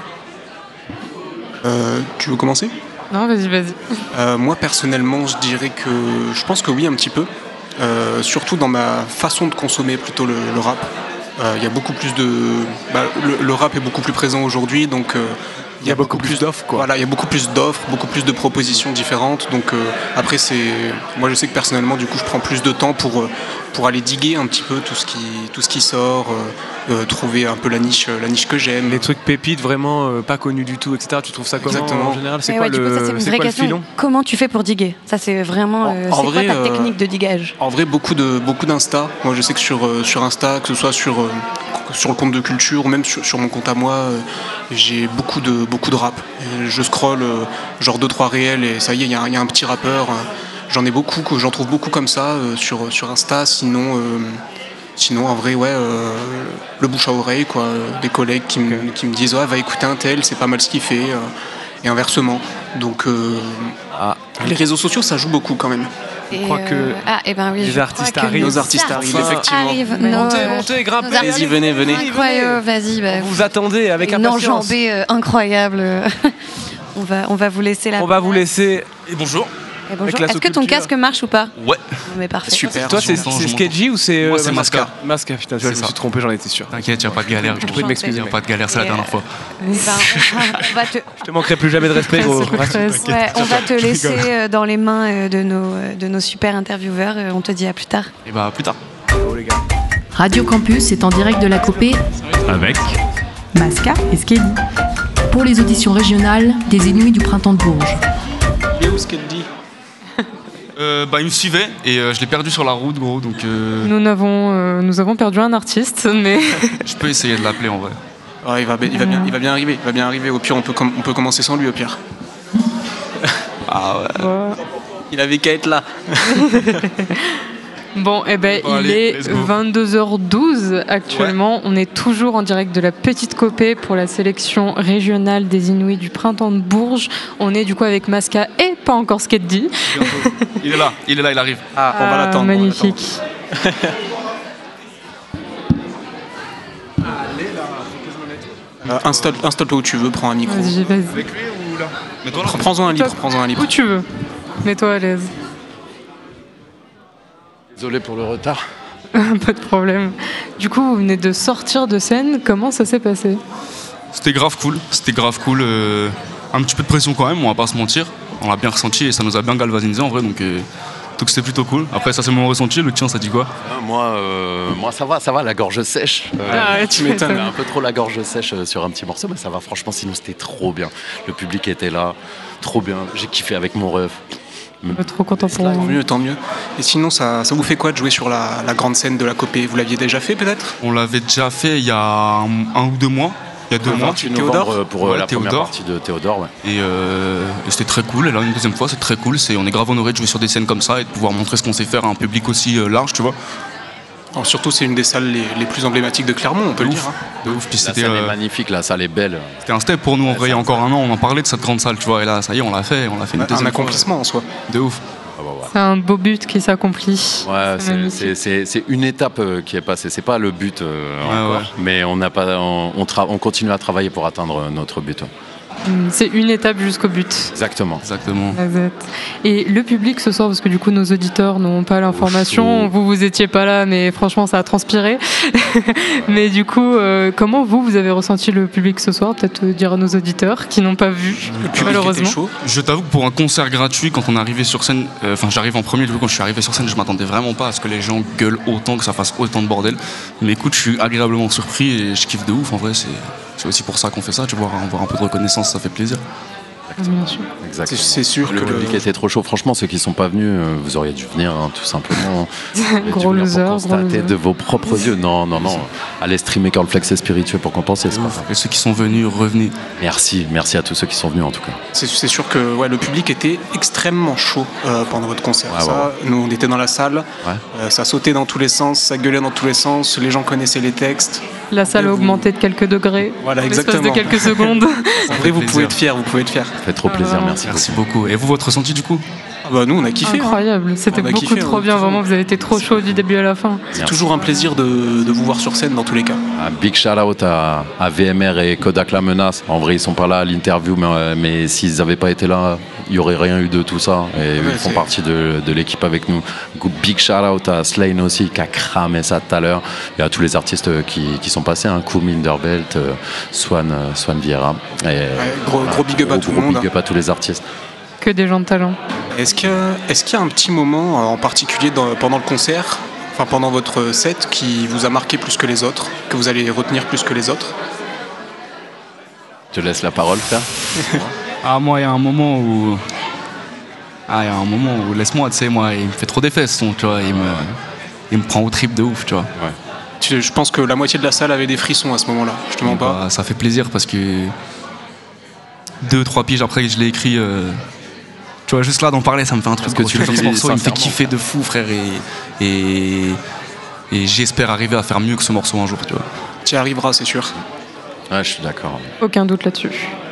K: Tu veux commencer?
L: Non, vas-y.
K: Moi, personnellement, je pense que oui, un petit peu. Surtout dans ma façon de consommer plutôt le rap. Il y a beaucoup plus de... le rap est beaucoup plus présent aujourd'hui, donc...
J: il y a beaucoup plus d'offres, quoi.
K: Voilà, il y a beaucoup plus d'offres, beaucoup plus de propositions différentes. Donc après, moi, je sais que personnellement, du coup, je prends plus de temps pour aller diguer un petit peu tout ce qui sort, trouver un peu la niche que j'aime.
J: Les trucs pépites vraiment pas connus du tout, etc. Tu trouves ça comment?
K: Exactement.
J: En général, c'est
M: quoi le filon? Comment tu fais pour diguer? Ça, c'est vraiment c'est quoi ta technique de digage?
K: En vrai, beaucoup d'Insta. Moi, je sais que sur Insta, que ce soit sur le compte de Culture ou même sur mon compte à moi, j'ai beaucoup de rap. Et je scrolle genre 2-3 réels et ça y est, il y a un petit rappeur. J'en trouve beaucoup comme ça sur Insta. Sinon, en vrai, le bouche à oreille, quoi. Des collègues qui me disent va écouter un tel, c'est pas mal ce qu'il fait, et inversement. Donc, les réseaux sociaux, ça joue beaucoup quand même.
J: Je crois que
K: les artistes arrivent. Nos artistes arrivent, effectivement.
J: Montez, grimpez.
K: Vas-y, venez.
M: Incroyable, vas-y.
J: Vous attendez avec
M: une
J: impatience.
M: Enjambée incroyable. on va vous laisser là.
J: On va vous laisser.
A: Et bonjour.
M: Et bonjour. Est-ce que ton casque marche ou pas?
A: Ouais.
M: Mais parfait.
K: Super.
J: Toi, c'est Skedji ou c'est.
A: Moi, c'est Masca.
J: Masca, putain, je me suis trompé, j'en étais sûr.
A: T'inquiète, y'a pas de galère.
J: Je te prie de m'excuser.
A: Y'a pas de galère, c'est la dernière fois.
J: Je te manquerai plus jamais de respect, gros.
M: On va te laisser dans les mains de nos super intervieweurs. On te dit à plus tard.
A: Et bah, à plus tard.
J: Ciao, les gars.
G: Radio Campus est en direct de la Copé
H: Avec
G: Masca et Skedji pour les auditions régionales des Inuits du Printemps de Bourges.
K: Il est où Skedji?
A: Il me suivait et je l'ai perdu sur la route, gros. Donc,
L: nous avons perdu un artiste, mais
A: je peux essayer de l'appeler en vrai.
K: Ouais, il va bien arriver. Au pire, on peut commencer sans lui, au pire. Ah ouais. Il avait qu'à être là.
L: Bon, il est 22h12 actuellement. Ouais. On est toujours en direct de la Petite Copée pour la sélection régionale des Inuits du Printemps de Bourges. On est du coup avec Masca et pas encore Skedji.
A: Il est là, il arrive.
K: On va l'attendre.
L: Magnifique.
K: Installe-toi où tu veux, prends un micro.
L: Vas-y.
A: Avec lui ou là?
K: Prends-en un libre.
L: Où tu veux. Mets-toi à l'aise.
B: Désolé pour le retard.
L: Pas de problème. Du coup, vous venez de sortir de scène. Comment ça s'est passé?
A: C'était grave cool. Un petit peu de pression quand même, on va pas se mentir. On l'a bien ressenti et ça nous a bien galvanisé en vrai. Donc c'était plutôt cool. Après, ça c'est mon ressenti. Le tien, ça dit quoi?
B: Moi, ça va, la gorge sèche.
L: Tu m'étonnes.
B: Un peu trop la gorge sèche sur un petit morceau, mais ça va. Franchement, sinon c'était trop bien. Le public était là, trop bien. J'ai kiffé avec mon ref.
L: Trop content pour vous.
K: Tant mieux. Et sinon, ça vous fait quoi de jouer sur la grande scène de la Copée? Vous l'aviez déjà fait peut-être?
A: On l'avait déjà fait il y a un ou 2 mois. Il y a 2 mois.
B: Théodore pour la première partie de Théodore. Ouais.
A: Et c'était très cool. Et là, une deuxième fois, c'est très cool. On est grave honoré de jouer sur des scènes comme ça et de pouvoir montrer ce qu'on sait faire à un public aussi large, tu vois.
K: Alors, surtout, c'est une des salles les plus emblématiques de Clermont, on peut le dire.
A: De ouf. Puis
B: la salle est magnifique, la salle est belle.
A: C'était un step pour nous en vrai. Il y a encore un an, on en parlait de cette grande salle, tu vois. Et là, ça y est, on l'a fait une deuxième fois.
K: Un accomplissement en soi.
A: De ouf.
L: C'est un beau but qui s'accomplit.
B: Ouais, c'est une étape qui est passée. C'est pas le but encore, mais on continue à travailler pour atteindre notre but.
L: C'est une étape jusqu'au but.
B: Exactement.
L: Et le public ce soir, parce que du coup nos auditeurs n'ont pas l'information, vous étiez pas là, mais franchement ça a transpiré. Mais du coup, comment vous avez ressenti le public ce soir? Peut-être dire à nos auditeurs qui n'ont pas vu, malheureusement.
K: Chaud.
A: Je t'avoue que pour un concert gratuit, quand on est arrivé sur scène, j'arrive en premier, du coup quand je suis arrivé sur scène, je m'attendais vraiment pas à ce que les gens gueulent autant, que ça fasse autant de bordel. Mais écoute, je suis agréablement surpris et je kiffe de ouf. En vrai, c'est aussi pour ça qu'on fait ça, tu vois, avoir un peu de reconnaissance, ça fait plaisir.
B: Exactement.
K: C'est sûr
B: le
K: que
B: public était trop chaud. Franchement, ceux qui ne sont pas venus, vous auriez dû venir, tout simplement.
L: Gros loser.
B: Constater de vos propres yeux. Non. Allez streamer Cornflakes et Spiritueux pour compenser, c'est pas ça.
A: Et ceux qui sont venus, revenez.
B: Merci à tous ceux qui sont venus en tout cas.
K: C'est sûr que le public était extrêmement chaud pendant votre concert. Nous, on était dans la salle, ça sautait dans tous les sens, ça gueulait dans tous les sens, les gens connaissaient les textes.
L: La salle a augmenté de quelques degrés.
K: Voilà,
L: l'espace de quelques secondes.
K: En vrai, vous pouvez être fiers.
B: Ça fait trop plaisir, merci
A: beaucoup. Et vous, votre ressenti du coup?
K: Nous, on a kiffé.
L: Incroyable, c'était beaucoup trop bien. Vraiment, vous avez été trop chaud du début à la fin.
K: C'est toujours un plaisir de vous voir sur scène dans tous les cas.
B: Un big shout out à VMR et Kodak La Menace. En vrai, ils sont pas là à l'interview, mais s'ils n'avaient pas été là, il n'y aurait rien eu de tout ça. Et ils font partie de l'équipe avec nous. Big shout out à Slane aussi, qui a cramé ça tout à l'heure. Et à tous les artistes qui sont passés, Koum, Indervelt, Swan Vieira.
K: Gros big up à tout le monde.
B: Big up à tous les artistes.
L: Que des gens de talent.
K: Est-ce qu'il y a un petit moment en particulier pendant le concert, pendant votre set, qui vous a marqué plus que les autres, que vous allez retenir plus que les autres?
B: Je te laisse la parole, frère.
A: Moi, il y a un moment où... laisse-moi, tu sais, moi, il me fait trop d'effets, ce son, tu vois, il me prend au trip de ouf, tu vois.
K: Ouais. Je pense que la moitié de la salle avait des frissons à ce moment-là, je te mens pas.
A: Ça fait plaisir parce que 2-3 piges après que je l'ai écrit, Tu vois, juste là d'en parler, ça me fait un truc.
N: Parce que
A: ce morceau, il me fait kiffer de fou, frère, et j'espère arriver à faire mieux que ce morceau un jour, tu vois.
K: Tu y arriveras, c'est sûr.
N: Ouais, je suis d'accord.
L: Aucun doute là-dessus.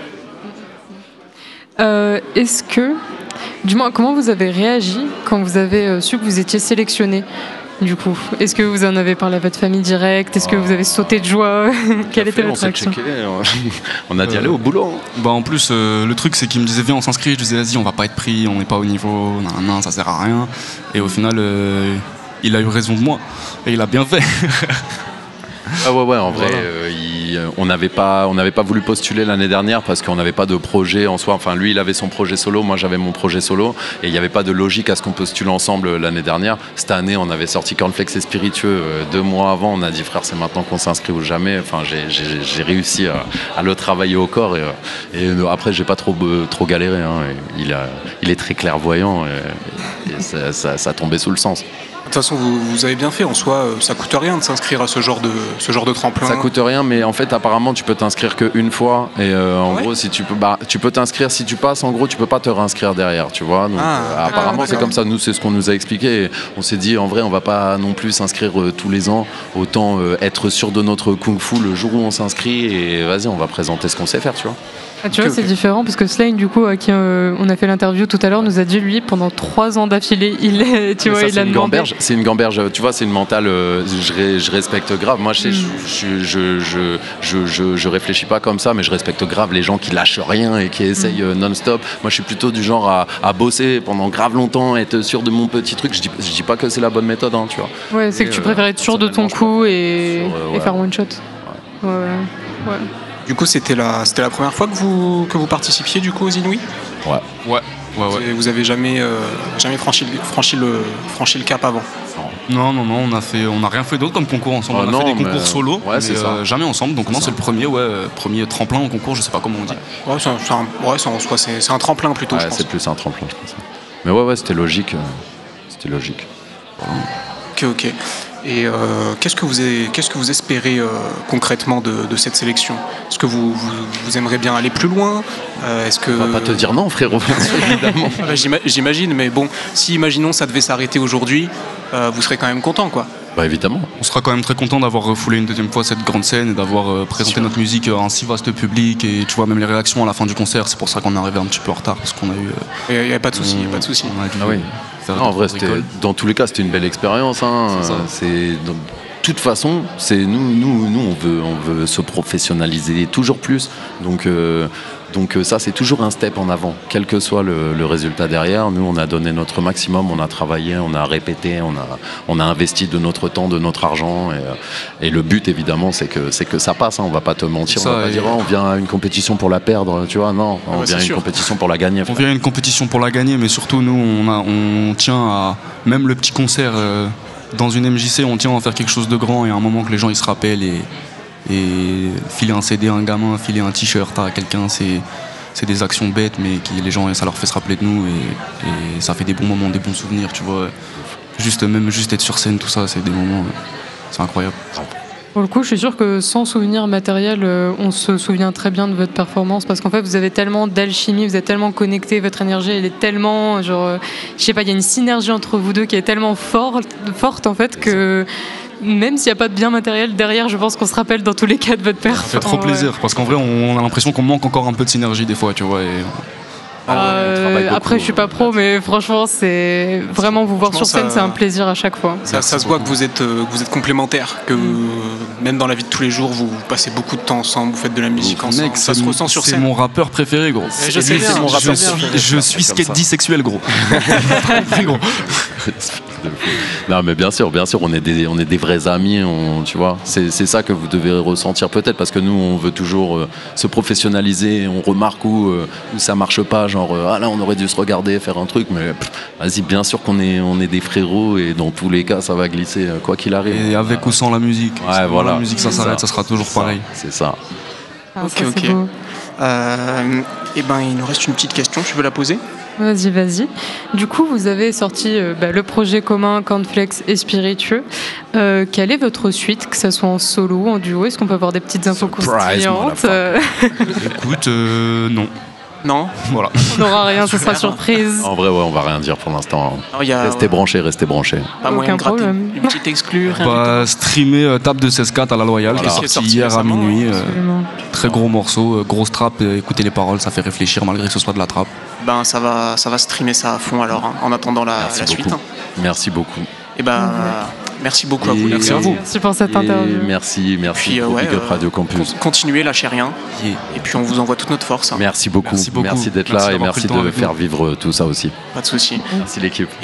L: Est-ce que, du moins, comment vous avez réagi quand vous avez su que vous étiez sélectionné? Du coup, est-ce que vous en avez parlé à votre famille directe? Est-ce que vous avez sauté de joie? Quelle était votre réaction?
N: On a dit aller au boulot.
A: Bah en plus, le truc c'est qu'il me disait viens on s'inscrit, je disais vas-y on va pas être pris, on n'est pas au niveau, non, ça sert à rien. Et au final, il a eu raison de moi et il a bien fait.
N: Ah ouais, en vrai, on n'avait pas voulu postuler l'année dernière parce qu'on n'avait pas de projet en soi. Enfin, lui, il avait son projet solo, moi j'avais mon projet solo, et il n'y avait pas de logique à ce qu'on postule ensemble l'année dernière. Cette année, on avait sorti Cornflakes et Spiritueux 2 mois avant. On a dit frère, c'est maintenant qu'on s'inscrit ou jamais. Enfin, j'ai réussi à le travailler au corps, et après, j'ai pas trop galéré. Hein. Il est très clairvoyant, et ça tombait sous le sens.
K: De toute façon, vous avez bien fait. En soi, ça coûte rien de s'inscrire à ce genre de tremplin.
N: Ça coûte rien, mais en fait, apparemment, tu peux t'inscrire qu'une fois. Et en gros, si tu peux t'inscrire si tu passes. En gros, tu peux pas te réinscrire derrière, tu vois. Donc, apparemment, c'est comme ça. Nous, c'est ce qu'on nous a expliqué. Et on s'est dit, en vrai, on va pas non plus s'inscrire tous les ans. Autant être sûr de notre kung-fu le jour où on s'inscrit. Et vas-y, on va présenter ce qu'on sait faire, tu vois.
L: Ah, tu vois, c'est différent parce que Slane, du coup, à qui on a fait l'interview tout à l'heure, nous a dit, lui, pendant 3 ans d'affilée, il a demandé.
N: C'est une gamberge, tu vois, c'est une mentale. Je respecte grave. Moi, je réfléchis pas comme ça, mais je respecte grave les gens qui lâchent rien et qui essayent non-stop. Moi, je suis plutôt du genre à bosser pendant grave longtemps, être sûr de mon petit truc. Je dis pas que c'est la bonne méthode, hein, tu vois.
L: Ouais, c'est que tu préfères être sûr de ton coup et faire one shot. Ouais.
K: Du coup, c'était la première fois que vous participiez du coup aux Inouïs ?
A: Ouais.
K: Vous avez jamais franchi le cap avant ?
A: Non, on n'a rien fait d'autre comme concours ensemble. On a fait des concours solo, mais jamais ensemble. Donc c'est le premier tremplin en concours, je sais pas comment on dit.
K: C'est un tremplin plutôt, je pense.
N: C'est plus un tremplin, je pense. Mais ouais, c'était logique. Voilà.
K: Ok. Et qu'est-ce que vous espérez concrètement de cette sélection ? Est-ce que vous aimeriez bien aller plus loin ? On
N: va pas te dire non, frérot, évidemment.
K: J'imagine, mais bon, si imaginons ça devait s'arrêter aujourd'hui, vous serez quand même content, quoi.
N: Bah évidemment.
A: On sera quand même très content d'avoir refoulé une deuxième fois cette grande scène et d'avoir présenté notre musique à un si vaste public. Et tu vois, même les réactions à la fin du concert, c'est pour ça qu'on est arrivé un petit peu en retard parce qu'on a eu.
K: Il n'y a pas de souci,
N: Ah oui. Non, en vrai, dans tous les cas, c'était une belle expérience. Hein. De toute façon, nous, on veut se professionnaliser toujours plus. Donc ça, c'est toujours un step en avant, quel que soit le résultat derrière. Nous, on a donné notre maximum, on a travaillé, on a répété, on a investi de notre temps, de notre argent. Et le but, évidemment, c'est que ça passe. Hein. On va pas te mentir, on va pas dire on vient à une compétition pour la perdre, tu vois. Non, on vient à une compétition pour la gagner.
A: On vient à une compétition pour la gagner, mais surtout, nous, on tient à même le petit concert dans une MJC, on tient à en faire quelque chose de grand et à un moment que les gens ils se rappellent et filer un CD à un gamin, filer un t-shirt à quelqu'un, c'est des actions bêtes mais les gens ça leur fait se rappeler de nous et ça fait des bons moments, des bons souvenirs, tu vois. Juste être sur scène, tout ça, c'est des moments, c'est incroyable.
L: Pour le coup, je suis sûr que sans souvenir matériel, on se souvient très bien de votre performance parce qu'en fait, vous avez tellement d'alchimie, vous êtes tellement connectés, votre énergie, elle est tellement, je sais pas, il y a une synergie entre vous deux qui est tellement forte en fait que même s'il n'y a pas de bien matériel derrière, je pense qu'on se rappelle dans tous les cas de votre perf.
A: Ça fait trop plaisir parce qu'en vrai, on a l'impression qu'on manque encore un peu de synergie des fois, tu vois.
L: Après, je suis pas pro, mais franchement, c'est vraiment vous voir sur scène, c'est un plaisir à chaque fois.
K: Ça se voit que vous êtes complémentaires, que même dans la vie de tous les jours, vous passez beaucoup de temps ensemble, vous faites de la musique ensemble.
A: Mec,
K: ça se ressent sur scène.
A: C'est mon rappeur préféré, gros. Je suis skate sexuel, gros. Gros.
N: Non, mais bien sûr, on est des vrais amis, tu vois. C'est ça que vous devez ressentir peut-être parce que nous, on veut toujours se professionnaliser, on remarque où ça marche pas. Genre, là, on aurait dû se regarder, faire un truc, mais vas-y, bien sûr qu'on est des frérots et dans tous les cas, ça va glisser, quoi qu'il arrive.
A: Et avec ou sans la musique.
N: Ouais, voilà.
A: La musique, ça s'arrête, ça sera toujours pareil.
N: C'est ça.
K: Ok. Et ben, il nous reste une petite question, tu veux la poser ?
L: Vas-y. Du coup, vous avez sorti le projet commun Cornflakes et Spiritueux. Quelle est votre suite, que ce soit en solo ou en duo ? Est-ce qu'on peut avoir des petites infos croustillantes ?
A: Écoute, non.
K: Non.
A: Voilà.
L: On n'aura rien, ce sera surprise.
N: En vrai, ouais, on va rien dire pour l'instant.
K: Non, y a-
N: Restez branchés, restez branchés.
K: Pas moyen
L: Aucun
K: de gratter
L: problème.
K: une petite exclue, rien du
A: Bah, streamer Tape de 16-4 à la Loyale,
N: Voilà.
A: qui est sorti hier à minuit.
L: Absolument.
A: Très gros morceau, grosse trappe. Écoutez les paroles, ça fait réfléchir malgré que ce soit de la trappe.
K: tout. Ben, ça va streamer ça à fond alors, hein, en attendant la suite.
N: beaucoup.
K: Hein.
N: Merci beaucoup.
K: Et ben, merci beaucoup à vous. les
A: merci
K: gars.
A: à vous.
L: Merci pour cette
N: Et
L: interview.
N: merci
K: Puis,
N: au
K: ouais,
N: Big Up Radio Campus.
K: Continuez, lâchez rien.
A: Yeah.
K: Et puis on vous envoie toute notre force. Hein.
N: Merci beaucoup.
A: Merci beaucoup.
N: Merci d'être
A: Merci
N: là et
A: d'avoir
N: merci
A: pris le temps
N: de
A: avec
N: faire
A: nous.
N: vivre tout ça aussi.
K: Pas de soucis.
N: Merci l'équipe.